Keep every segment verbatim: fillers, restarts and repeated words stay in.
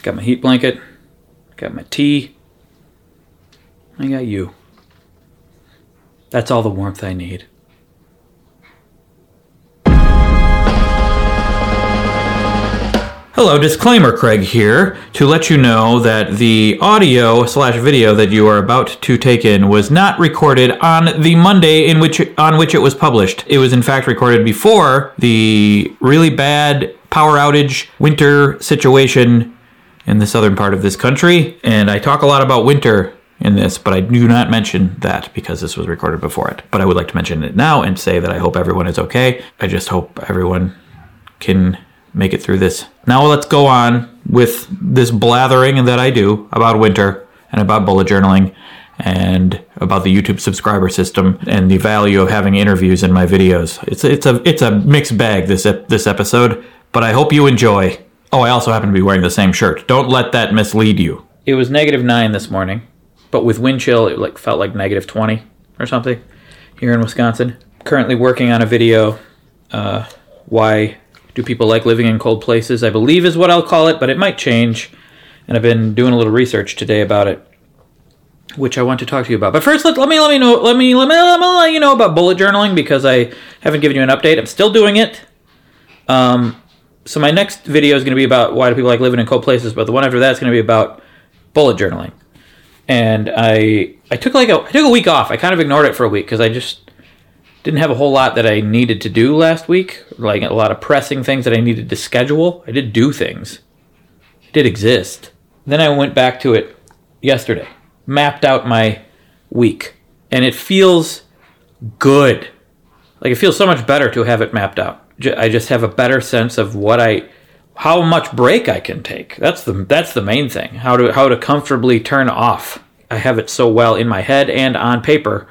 Got my heat blanket. Got my tea. I got you. That's all the warmth I need. Hello, disclaimer, Craig here, to let you know that the audio slash video that you are about to take in was not recorded on the Monday in which on which it was published. It was in fact recorded before the really bad power outage winter situation in the southern part of this country, and I talk a lot about winter in this, but I do not mention that because this was recorded before it. But I would like to mention it now and say that I hope everyone is okay. I just hope everyone can make it through this. Now let's go on with this blathering that I do about winter and about bullet journaling and about the YouTube subscriber system and the value of having interviews in my videos. It's it's a it's a mixed bag this this episode, but I hope you enjoy. Oh, I also happen to be wearing the same shirt. Don't let that mislead you. It was negative nine this morning, but with wind chill, it like felt like negative twenty or something here in Wisconsin. Currently working on a video. Uh, why do people like living in cold places? I believe is what I'll call it, but it might change. And I've been doing a little research today about it, which I want to talk to you about. But first, let, let me let me know let me let me let me let you know about bullet journaling because I haven't given you an update. I'm still doing it. Um, so my next video is going to be about why do people like living in cold places, but the one after that is going to be about bullet journaling. And I I took like a I took a week off. I kind of ignored it for a week because I just didn't have a whole lot that I needed to do last week, like a lot of pressing things that I needed to schedule. I did do things. It did exist. Then I went back to it yesterday, mapped out my week, and it feels good. Like it feels so much better to have it mapped out. I just have a better sense of what I, how much break I can take. That's the that's the main thing. How to how to comfortably turn off. I have it so well in my head and on paper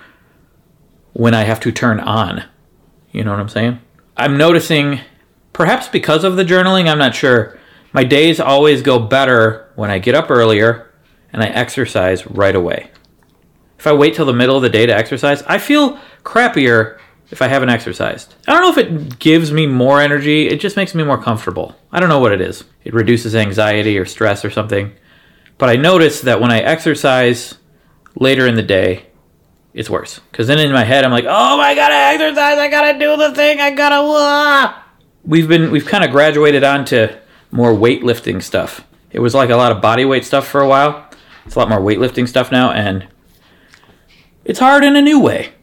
when I have to turn on. You know what I'm saying? I'm noticing, perhaps because of the journaling, I'm not sure, my days always go better when I get up earlier and I exercise right away. If I wait till the middle of the day to exercise, I feel crappier if I haven't exercised. I don't know if it gives me more energy, it just makes me more comfortable. I don't know what it is. It reduces anxiety or stress or something. But I notice that when I exercise later in the day, it's worse. Because then in my head, I'm like, oh, I gotta exercise, I gotta do the thing, I gotta... Wah! We've been, we've kind of graduated onto more weightlifting stuff. It was like a lot of body weight stuff for a while. It's a lot more weightlifting stuff now, and it's hard in a new way.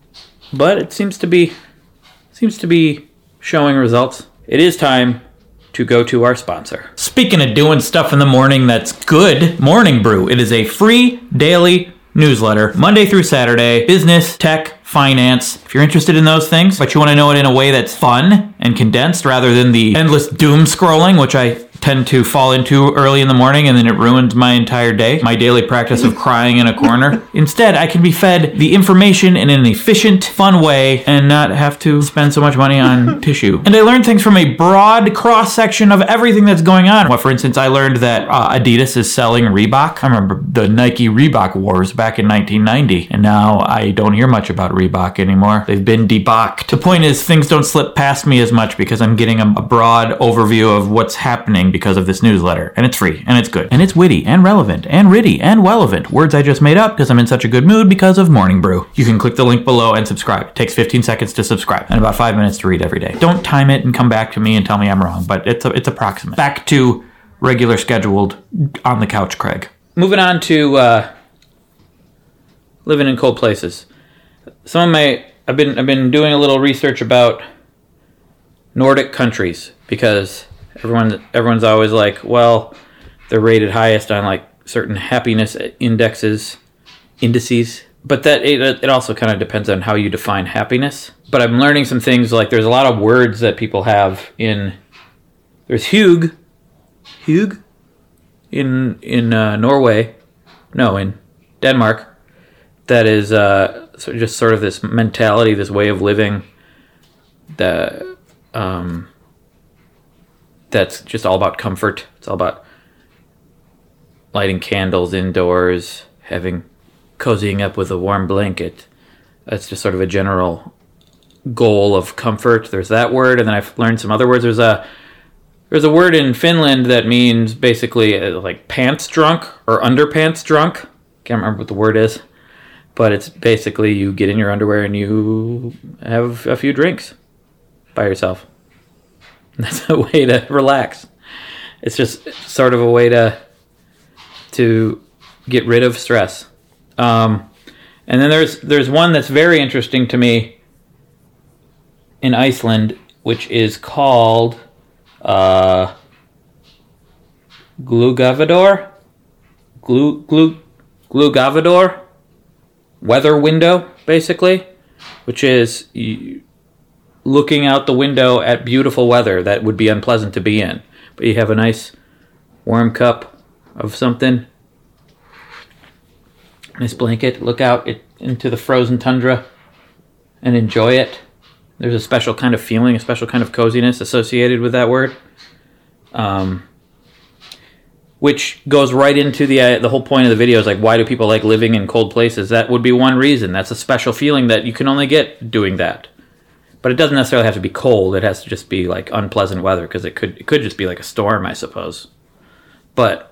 But it seems to be, seems to be showing results. It is time to go to our sponsor. Speaking of doing stuff in the morning that's good, Morning Brew. It is a free daily newsletter, Monday through Saturday, business, tech, finance. If you're interested in those things, but you want to know it in a way that's fun and condensed rather than the endless doom scrolling, which I tend to fall into early in the morning and then it ruins my entire day, my daily practice of crying in a corner. Instead, I can be fed the information in an efficient, fun way and not have to spend so much money on tissue. And I learned things from a broad cross-section of everything that's going on. Well, for instance, I learned that uh, Adidas is selling Reebok. I remember the Nike Reebok wars back in nineteen ninety, and now I don't hear much about Reebok anymore. They've been debauched. The point is, things don't slip past me as much because I'm getting a, a broad overview of what's happening because of this newsletter, and it's free, and it's good, and it's witty, and relevant, and ritty, and relevant. Words I just made up because I'm in such a good mood because of Morning Brew. You can click the link below and subscribe. It takes fifteen seconds to subscribe, and about five minutes to read every day. Don't time it and come back to me and tell me I'm wrong, but it's a, it's approximate. Back to regular scheduled on the couch, Craig. Moving on to uh, living in cold places. Some of my I've been I've been doing a little research about Nordic countries because everyone everyone's always like, well, they're rated highest on like certain happiness indexes, indices. But that it, it also kind of depends on how you define happiness. But I'm learning some things like there's a lot of words that people have in. There's hygge, hygge, in in uh, Norway, no, in Denmark. That is uh, so just sort of this mentality, this way of living. That um, that's just all about comfort. It's all about lighting candles indoors, having cozying up with a warm blanket. That's just sort of a general goal of comfort. There's that word, and then I've learned some other words. There's a There's a word in Finland that means basically uh, like pants drunk or underpants drunk. Can't remember what the word is. But it's basically you get in your underwear and you have a few drinks by yourself. And that's a way to relax. It's just sort of a way to to get rid of stress. Um, and then there's there's one that's very interesting to me in Iceland, which is called uh, Glugavador, Glu Glu Glugavador, weather window, basically, which is you, looking out the window at beautiful weather that would be unpleasant to be in, but you have a nice warm cup of something, nice blanket, look out it, into the frozen tundra, and enjoy it. There's a special kind of feeling, a special kind of coziness associated with that word, um, which goes right into the uh, the whole point of the video is like, why do people like living in cold places? That would be one reason. That's a special feeling that you can only get doing that. But it doesn't necessarily have to be cold. It has to just be like unpleasant weather, because it could it could just be like a storm, I suppose. But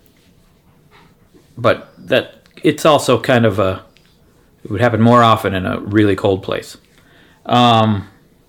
but that it's also kind of a it would happen more often in a really cold place. Um,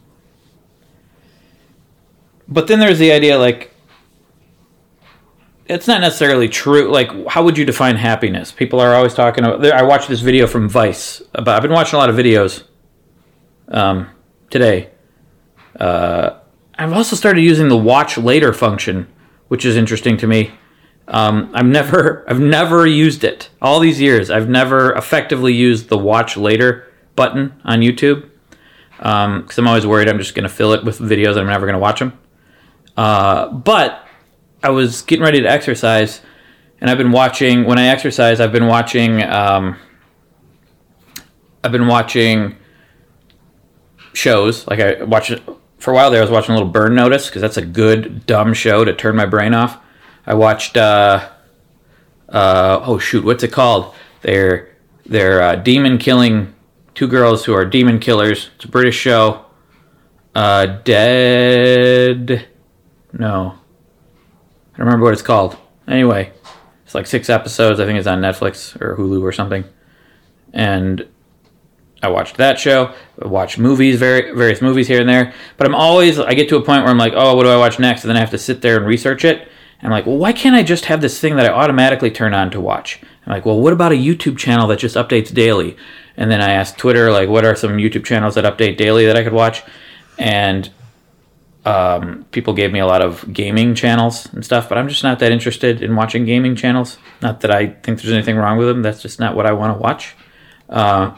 but then there's the idea, like, it's not necessarily true. Like, how would you define happiness? People are always talking about, I watched this video from Vice about, I've been watching a lot of videos um, today. Uh, I've also started using the watch later function, which is interesting to me. Um, I've never, I've never used it. All these years, I've never effectively used the watch later button on YouTube. Um, because I'm always worried I'm just going to fill it with videos and I'm never going to watch them. Uh, but I was getting ready to exercise, and I've been watching, when I exercise, I've been watching, um, I've been watching shows. Like I watched, for a while there, I was watching a little Burn Notice, because that's a good, dumb show to turn my brain off. I watched, uh, uh, oh shoot, what's it called? They're, they're, uh, demon killing Two girls who are demon killers. It's a British show. Uh, Dead... No. I don't remember what it's called. Anyway, it's like six episodes. I think it's on Netflix or Hulu or something. And I watched that show. I watched movies, very, various movies here and there. But I'm always... I get to a point where I'm like, oh, what do I watch next? And then I have to sit there and research it. And I'm like, well, why can't I just have this thing that I automatically turn on to watch? I'm like, well, what about a YouTube channel that just updates daily? And then I asked Twitter, like, what are some YouTube channels that update daily that I could watch? And um, people gave me a lot of gaming channels and stuff, but I'm just not that interested in watching gaming channels. Not that I think there's anything wrong with them. That's just not what I want to watch. Uh,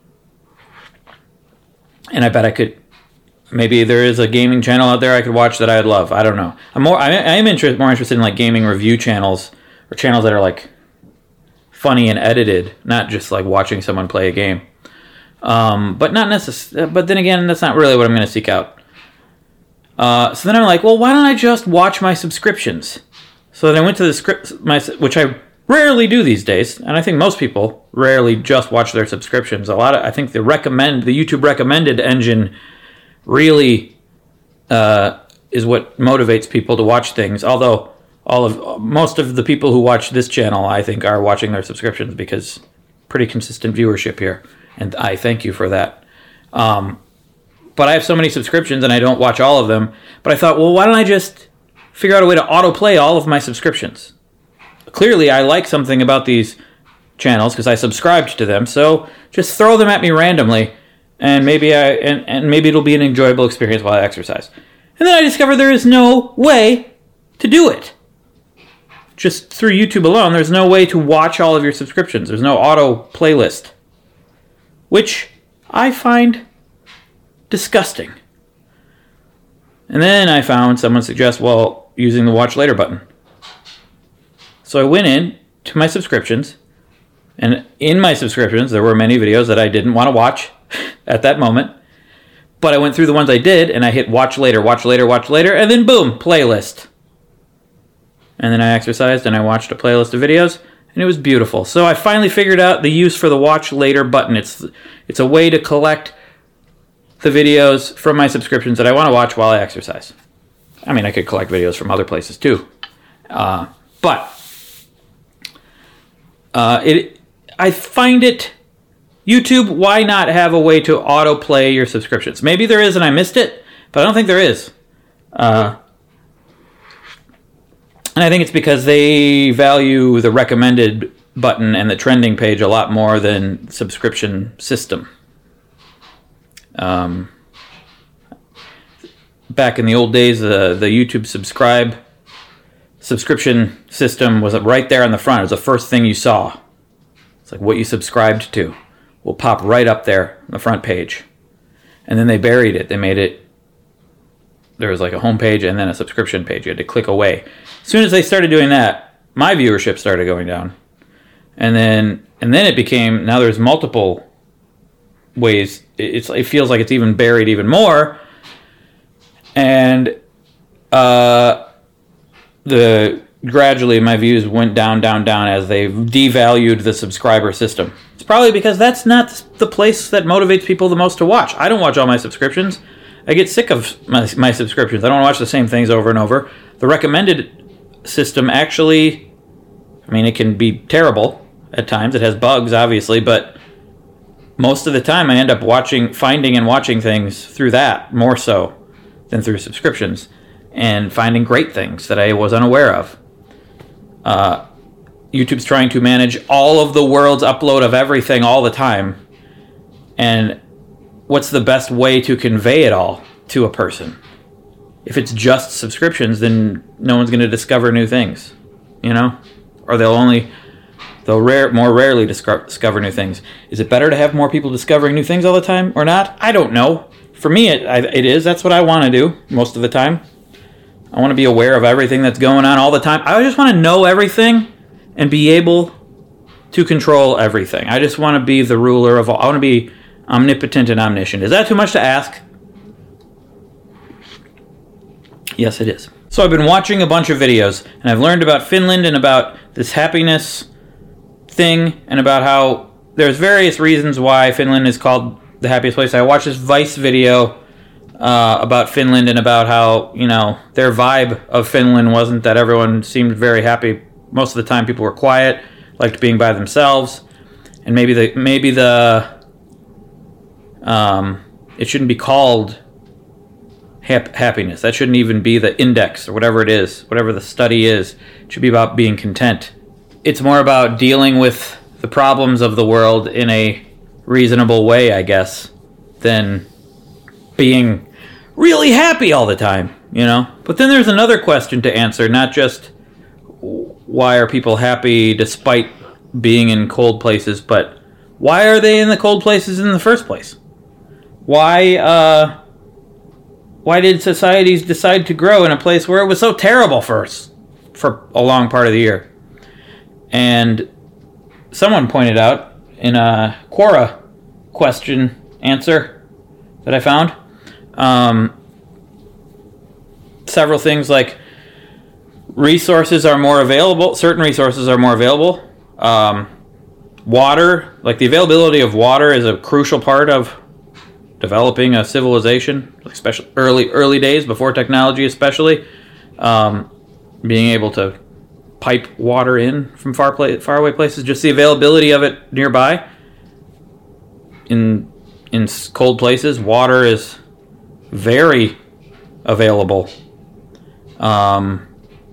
and I bet I could... Maybe there is a gaming channel out there I could watch that I'd love. I don't know. I'm more. I, I am interest, more interested in like gaming review channels, or channels that are like funny and edited, not just like watching someone play a game. Um, but not necess- But then again, that's not really what I'm going to seek out. Uh, so then I'm like, well, why don't I just watch my subscriptions? So then I went to the script, my which I rarely do these days, and I think most people rarely just watch their subscriptions. A lot of I think the recommend the YouTube recommended engine really uh, is what motivates people to watch things. Although all of most of the people who watch this channel, I think, are watching their subscriptions, because pretty consistent viewership here, and I thank you for that. Um, but I have so many subscriptions, and I don't watch all of them. But I thought, well, why don't I just figure out a way to autoplay all of my subscriptions? Clearly, I like something about these channels because I subscribed to them. So just throw them at me randomly. And maybe I and, and maybe it'll be an enjoyable experience while I exercise. And then I discovered there is no way to do it. Just through YouTube alone, there's no way to watch all of your subscriptions. There's no auto playlist. Which I find disgusting. And then I found someone suggest, well, using the watch later button. So I went in to my subscriptions, and in my subscriptions there were many videos that I didn't want to watch at that moment, but I went through the ones I did, and I hit watch later, watch later, watch later, and then boom, playlist. And then I exercised, and I watched a playlist of videos, and it was beautiful. So I finally figured out the use for the watch later button. It's it's a way to collect the videos from my subscriptions that I want to watch while I exercise. I mean, I could collect videos from other places too. Uh, but uh, it, I find it, YouTube, why not have a way to autoplay your subscriptions? Maybe there is and I missed it, but I don't think there is. Uh, and I think it's because they value the recommended button and the trending page a lot more than subscription system. Um, back in the old days, uh, the YouTube subscribe subscription system was right there on the front. It was the first thing you saw. It's like what you subscribed to will pop right up there on the front page. And then they buried it. They made it, there was like a home page and then a subscription page. You had to click away. As soon as they started doing that, my viewership started going down. And then and then it became, now there's multiple ways. It's, it feels like it's even buried even more. And uh, the gradually my views went down, down, down as they devalued the subscriber system. It's probably because that's not the place that motivates people the most to watch. I don't watch all my subscriptions. I get sick of my, my subscriptions. I don't watch the same things over and over. The recommended system actually, I mean, it can be terrible at times. It has bugs, obviously, but most of the time I end up watching, finding and watching things through that more so than through subscriptions, and finding great things that I was unaware of. Uh, YouTube's trying to manage all of the world's upload of everything all the time, and what's the best way to convey it all to a person? If it's just subscriptions, then no one's going to discover new things, you know? Or they'll only, they'll rare, more rarely discover, discover new things. Is it better to have more people discovering new things all the time or not? I don't know. For me, it, I, it is. That's what I want to do most of the time. I want to be aware of everything that's going on all the time. I just want to know everything and be able to control everything. I just want to be the ruler of all. I want to be omnipotent and omniscient. Is that too much to ask? Yes, it is. So I've been watching a bunch of videos, and I've learned about Finland and about this happiness thing, and about how there's various reasons why Finland is called the happiest place. I watched this Vice video uh, about Finland and about how, you know, their vibe of Finland wasn't that everyone seemed very happy. Most of the time people were quiet, liked being by themselves, and maybe the maybe the um, it shouldn't be called hap- happiness. That shouldn't even be the index or whatever it is, whatever the study is. It should be about being content. It's more about dealing with the problems of the world in a reasonable way, I guess, than being really happy all the time, you know? But then there's another question to answer, not just why are people happy despite being in cold places, but why are they in the cold places in the first place? Why, uh, why did societies decide to grow in a place where it was so terrible for us for a long part of the year? And someone pointed out in a Quora question answer that I found, um, several things like resources are more available, certain resources are more available. Um, water, like the availability of water is a crucial part of developing a civilization, especially early early days before technology, especially um, being able to pipe water in from far pla- far away places. Just the availability of it nearby. In in cold places, water is very available. Um,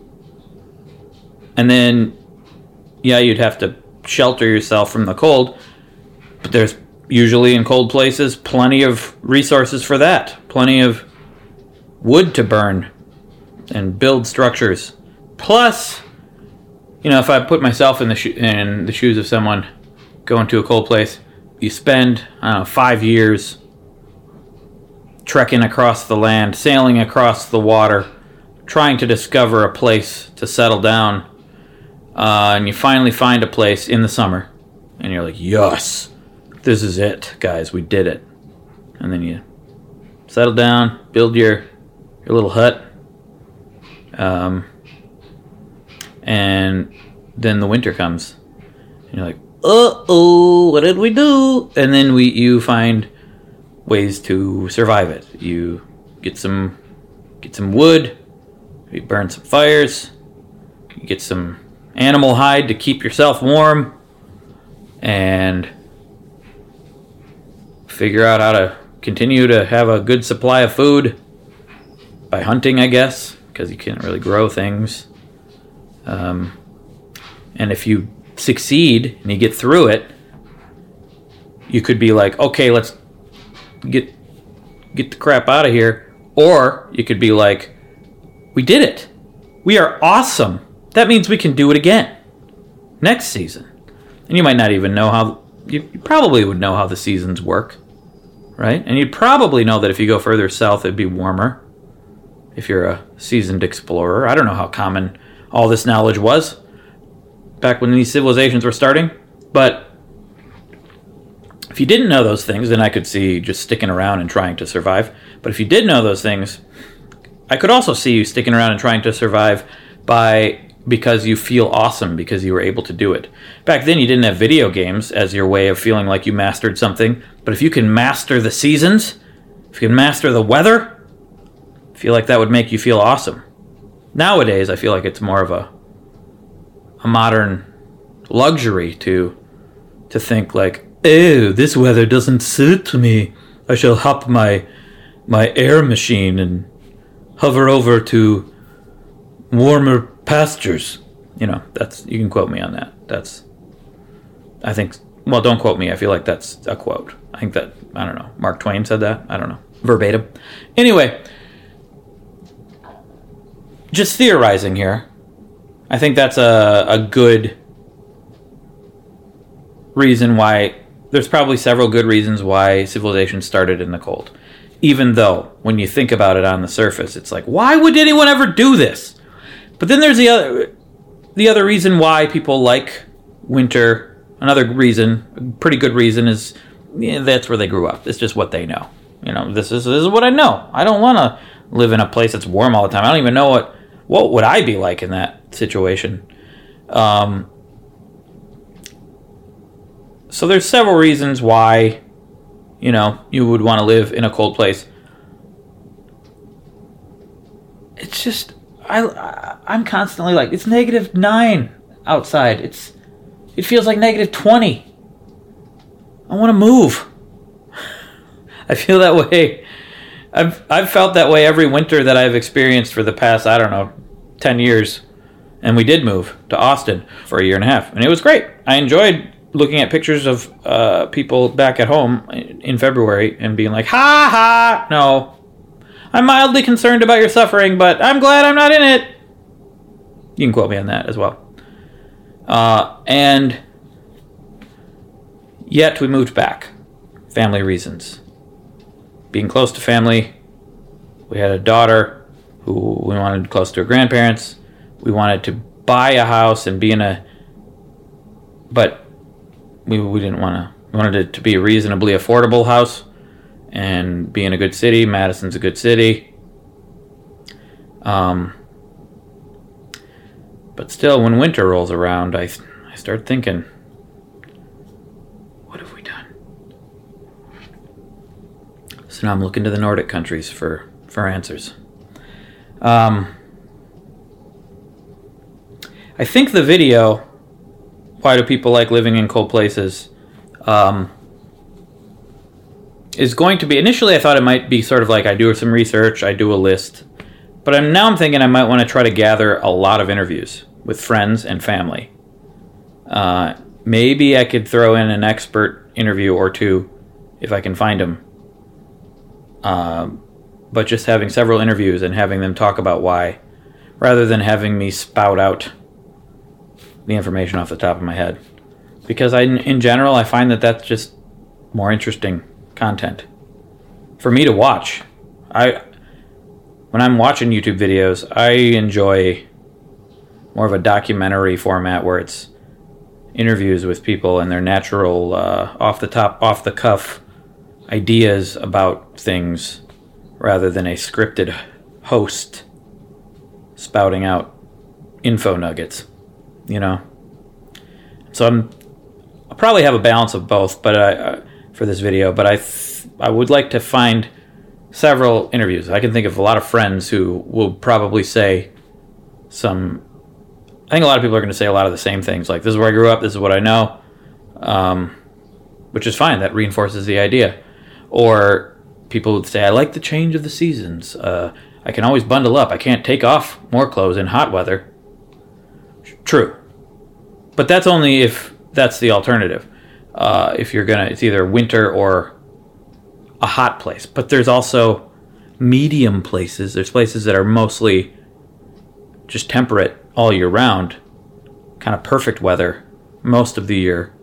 and then, yeah, you'd have to shelter yourself from the cold, but there's usually in cold places plenty of resources for that. Plenty of wood to burn and build structures. Plus, you know, if I put myself in the sho- in the shoes of someone going to a cold place, you spend, I don't know, five years trekking across the land, sailing across the water, trying to discover a place to settle down, uh, and you finally find a place in the summer, and you're like, yes, this is it, guys, we did it. And then you settle down, build your your little hut, um, and then the winter comes, and you're like, uh-oh, what did we do? And then we you find ways to survive it. You get some get some wood, You burn some fires. You get some animal hide to keep yourself warm. And figure out how to continue to have a good supply of food by hunting, I guess, because you can't really grow things. Um, and if you succeed and you get through it, you could be like, okay, let's get get the crap out of here. Or you could be like, we did it. We are awesome. That means we can do it again next season. And you might not even know how, you, you probably would know how the seasons work, right? And you'd probably know that if you go further south, it'd be warmer if you're a seasoned explorer. I don't know how common all this knowledge was back when these civilizations were starting, but if you didn't know those things, then I could see just sticking around and trying to survive. But if you did know those things, I could also see you sticking around and trying to survive by because you feel awesome because you were able to do it. Back then, you didn't have video games as your way of feeling like you mastered something. But if you can master the seasons, if you can master the weather, I feel like that would make you feel awesome. Nowadays, I feel like it's more of a a modern luxury to to think like, oh, this weather doesn't suit me. I shall hop my my air machine and hover over to warmer pastures. You know, that's, you can quote me on that. That's, I think, well, don't quote me. I feel like that's a quote. I think that, I don't know, Mark Twain said that. I don't know. Verbatim. Anyway, just theorizing here. I think that's a, a good reason why, there's probably several good reasons why civilization started in the cold. Even though, when you think about it on the surface, it's like, why would anyone ever do this? But then there's the other, the other reason why people like winter. Another reason, a pretty good reason, is yeah, that's where they grew up. It's just what they know. You know, this is this is what I know. I don't want to live in a place that's warm all the time. I don't even know what what would I be like in that situation. Um, so there's several reasons why, you know, you would want to live in a cold place. It's just, I, I'm constantly like, it's negative nine outside. It's, it feels like negative twenty. I want to move. I feel that way. I've I've felt that way every winter that I've experienced for the past, I don't know, ten years. And we did move to Austin for a year and a half. And it was great. I enjoyed looking at pictures of uh, people back at home in February and being like, ha ha, no. I'm mildly concerned about your suffering, but I'm glad I'm not in it. You can quote me on that as well. Uh, and yet we moved back. Family reasons. Being close to family. We had a daughter who we wanted close to her grandparents. We wanted to buy a house and be in a... But we we didn't want to... We wanted it to be a reasonably affordable house and be in a good city. Madison's a good city. Um, but still, when winter rolls around, I, I start thinking, what have we done? So now I'm looking to the Nordic countries for, for answers. Um, I think the video, why do people like living in cold places, um, is going to be, initially I thought it might be sort of like I do some research, I do a list, but I'm, now I'm thinking I might want to try to gather a lot of interviews with friends and family. Uh, maybe I could throw in an expert interview or two if I can find them. Um, but just having several interviews and having them talk about why, rather than having me spout out the information off the top of my head. Because I, in general, I find that that's just more interesting content for me to watch. I when I'm watching YouTube videos, I enjoy more of a documentary format where it's interviews with people and their natural, uh, off the top, off the cuff ideas about things, rather than a scripted host spouting out info nuggets. You know, so I'm I'll probably have a balance of both, but I. Uh, for this video, but I th- I would like to find several interviews. I can think of a lot of friends who will probably say some... I think a lot of people are going to say a lot of the same things, like, this is where I grew up, this is what I know, um, which is fine. That reinforces the idea. Or people would say, I like the change of the seasons. Uh, I can always bundle up. I can't take off more clothes in hot weather. True. But that's only if that's the alternative. Uh, if you're going to, it's either winter or a hot place. But there's also medium places. There's places that are mostly just temperate all year round, kind of perfect weather most of the year.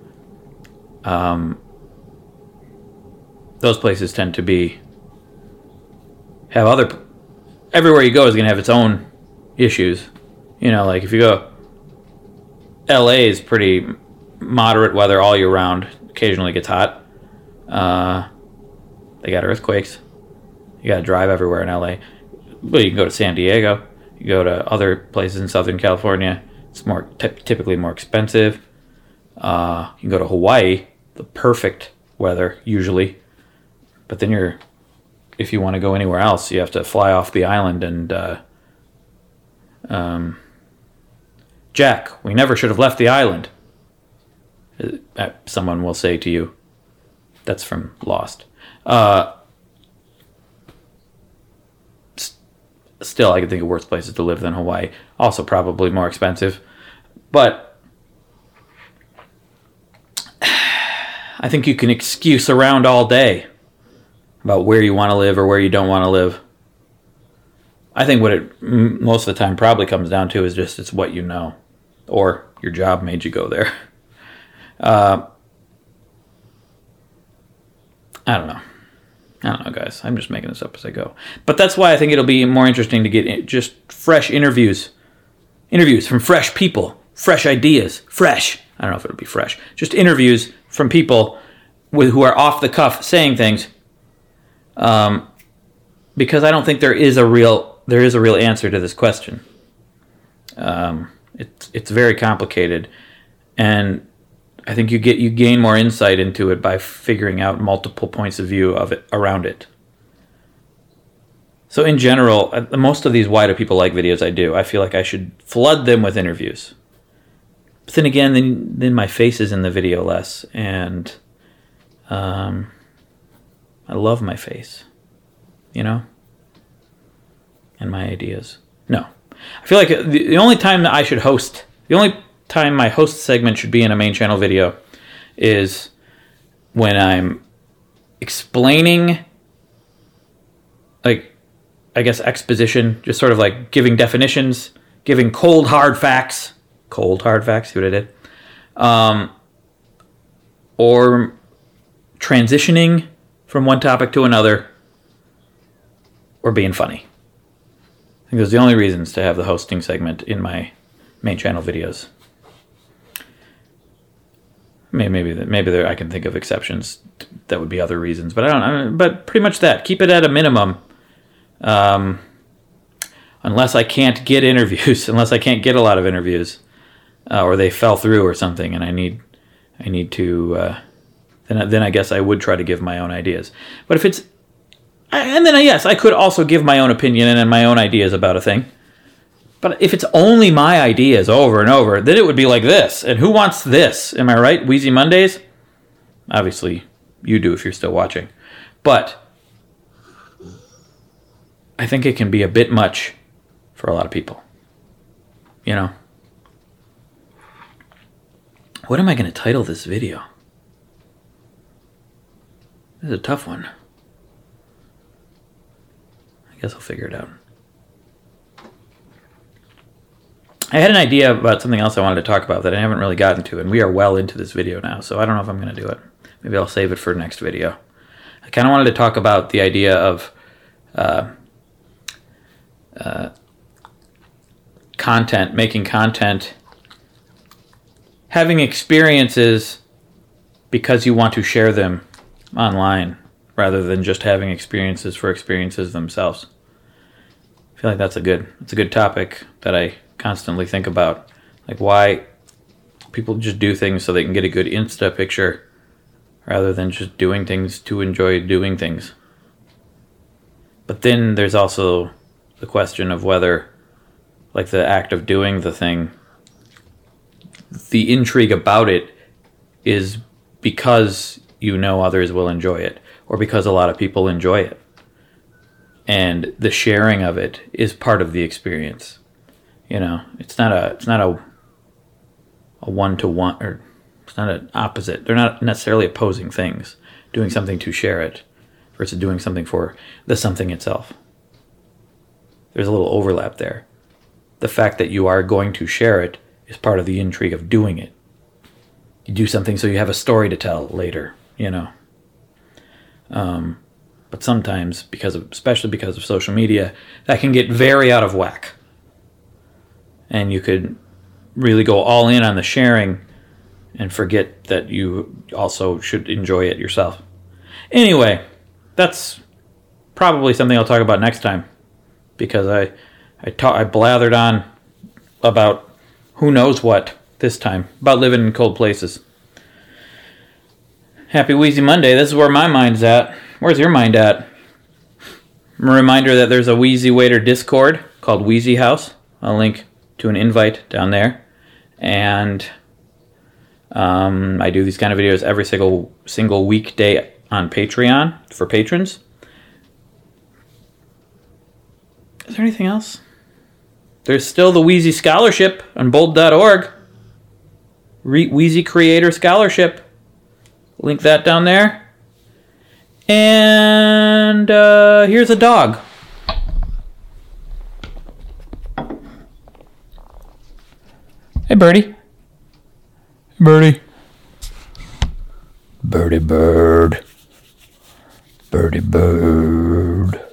Um, those places tend to be have other. Everywhere you go is going to have its own issues. You know, like if you go, L A is pretty moderate weather all year round. Occasionally gets hot. Uh, they got earthquakes. You got to drive everywhere in L A. Well, you can go to San Diego. You go to other places in Southern California, it's more t- typically more expensive. Uh, you can go to Hawaii, the perfect weather usually, but then you're, if you want to go anywhere else, you have to fly off the island. And uh, um, Jack, we never should have left the island. Uh, someone will say to you, that's from Lost. Uh, Still, I can think of worse places to live than Hawaii. Also probably more expensive. But I think you can excuse around all day about where you want to live or where you don't want to live. I think what it most of the time probably comes down to is just it's what you know. Or your job made you go there. Uh, I don't know. I don't know, guys. I'm just making this up as I go. But that's why I think it'll be more interesting to get just fresh interviews. Interviews from fresh people. Fresh ideas. Fresh. I don't know if it'll be fresh. Just interviews from people with, who are off the cuff saying things. Um, because I don't think there is a real there is a real answer to this question. Um, it's it's very complicated. And I think you get you gain more insight into it by figuring out multiple points of view of it around it. So in general, most of these why do people like videos I do, I feel like I should flood them with interviews. But then again, then then my face is in the video less, and um, I love my face, you know, and my ideas. No, I feel like the, the only time that I should host, the only time my host segment should be in a main channel video is when I'm explaining, like, I guess exposition, just sort of like giving definitions, giving cold hard facts, cold hard facts, see what I did? Um, or transitioning from one topic to another, or being funny. I think those are the only reasons to have the hosting segment in my main channel videos. Maybe maybe maybe there I can think of exceptions. That would be other reasons, but I don't. I, but pretty much that. Keep it at a minimum. Um, unless I can't get interviews, unless I can't get a lot of interviews, uh, or they fell through or something, and I need I need to. Uh, then then I guess I would try to give my own ideas. But if it's and then yes, I could also give my own opinion and my own ideas about a thing. But if it's only my ideas over and over, then it would be like this. And who wants this? Am I right? Wheezy Mondays? Obviously, you do if you're still watching. But I think it can be a bit much for a lot of people. You know? What am I going to title this video? This is a tough one. I guess I'll figure it out. I had an idea about something else I wanted to talk about that I haven't really gotten to, and we are well into this video now, so I don't know if I'm going to do it. Maybe I'll save it for next video. I kind of wanted to talk about the idea of uh, uh, content, making content, having experiences because you want to share them online, rather than just having experiences for experiences themselves. I feel like that's a good, that's a good topic that I constantly think about, like why people just do things so they can get a good Insta picture rather than just doing things to enjoy doing things. But then there's also the question of whether like the act of doing the thing, the intrigue about it is because you know others will enjoy it, or because a lot of people enjoy it. And the sharing of it is part of the experience. You know, it's not a it's not a a one to one, or it's not an opposite. They're not necessarily opposing things. Doing something to share it versus doing something for the something itself. There's a little overlap there. The fact that you are going to share it is part of the intrigue of doing it. You do something so you have a story to tell later, you know. Um, but sometimes, because of, especially because of social media, that can get very out of whack. And you could really go all in on the sharing and forget that you also should enjoy it yourself. Anyway, that's probably something I'll talk about next time, because I I, ta- I blathered on about who knows what this time, about living in cold places. Happy Wheezy Monday. This is where my mind's at. Where's your mind at? A reminder that there's a Wheezy Waiter Discord called Wheezy House. I'll link to an invite down there. And um, I do these kind of videos every single single weekday on Patreon for patrons. Is there anything else? There's still the Wheezy Scholarship on bold dot org. Re- Wheezy Creator Scholarship. Link that down there. And uh, here's a dog. Hey, Birdie. Birdie. Birdie bird. Birdie bird.